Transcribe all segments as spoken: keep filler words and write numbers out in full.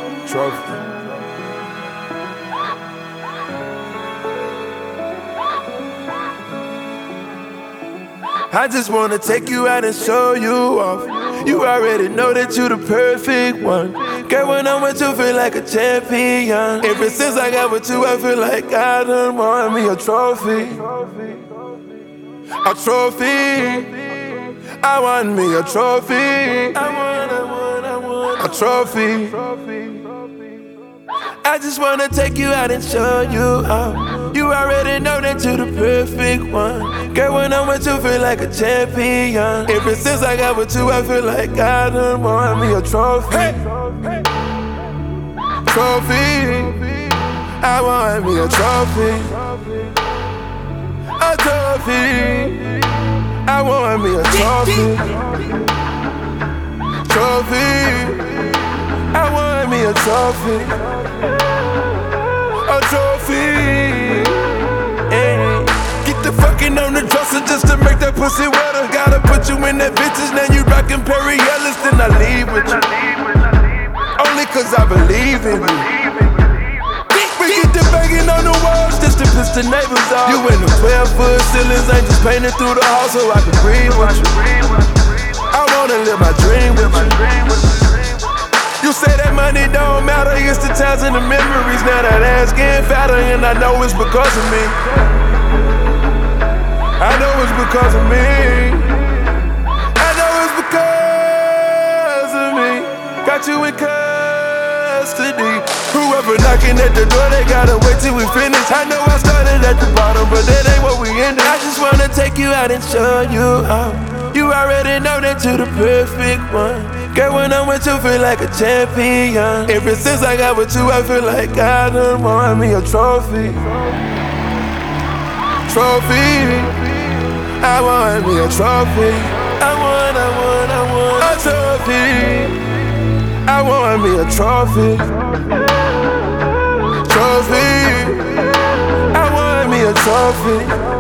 Trophy. I just wanna take you out and show you off. You already know that you the perfect one. Girl, when I'm with you, feel like a champion. Ever since I got with you, I feel like I done won me a trophy. A trophy. I want me a trophy. I want, I want, I want a trophy. I just wanna take you out and show you off. You already know that you the perfect one. Girl, when I'm with you, feel like a champion. Ever since I got with you, I feel like I done won me a trophy. Hey. Trophy. I want me a trophy. A trophy. I want me a trophy. Trophy. I want me a trophy. A trophy. Ay. Get the fucking on the dresser just to make that pussy wetter. Gotta put you in that bitches, now you rockin' Perry Ellis, then I leave with you. Only cause I believe in you. We get the banging on the walls just to piss the neighbors off. You in the twelve foot ceilings, ain't just painted through the house so I can breathe with you. I wanna live my dream with you. You say that money don't matter, it's the times and the memories. Now that ass getting fatter and I know it's because of me. I know it's because of me. I know it's because of me. Got you in custody. Whoever knocking at the door, they gotta wait till we finish. I know I started at the bottom, but that ain't what we ended. I just wanna take you out and show you out. You already know that you the perfect one. Girl, when I'm with you, feel like a champion. Ever since I got with you, I feel like I done won me a trophy. Trophy. I want me a trophy. I want, I want, I want a trophy. I want me a trophy. Trophy. I want me a trophy.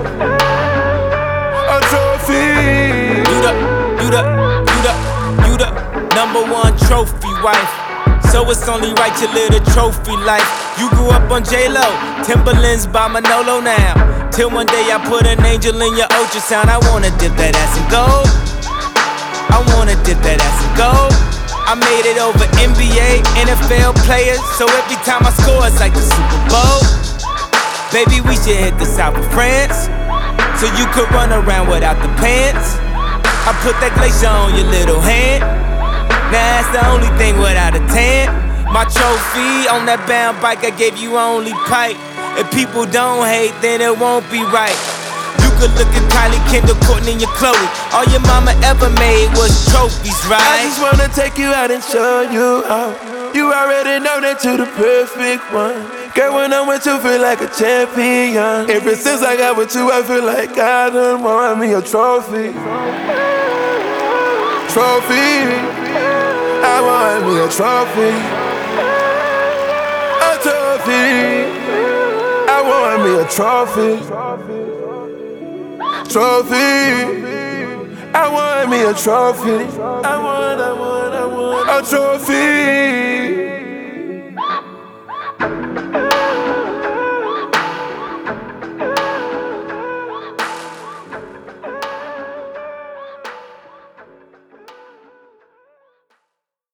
A trophy. You the, you the, you the, you the number one trophy wife. So it's only right you live the trophy life. You grew up on J-Lo, Timberlands by Manolo now. Till one day I put an angel in your ultrasound. I wanna dip that ass in gold. I wanna dip that ass in gold. I made it over N B A, N F L players. So every time I score it's like the Super Bowl. Baby, we should hit the south of France, so you could run around without the pants. I put that glacier on your little hand. Now that's the only thing without a tan. My trophy on that bound bike, I gave you only pipe. If people don't hate, then it won't be right. You could look at Kylie, Kendall, Courtney, and Chloe. All your mama ever made was trophies, right? I just wanna take you out and show you out. You already know that you the perfect one. Girl, when I'm with you, feel like a champion. Ever since I got with you, I feel like I done won me a trophy. Trophy. I want me a trophy. A trophy. I want me a trophy. Trophy. I want me a trophy. I want, I want, I want a trophy.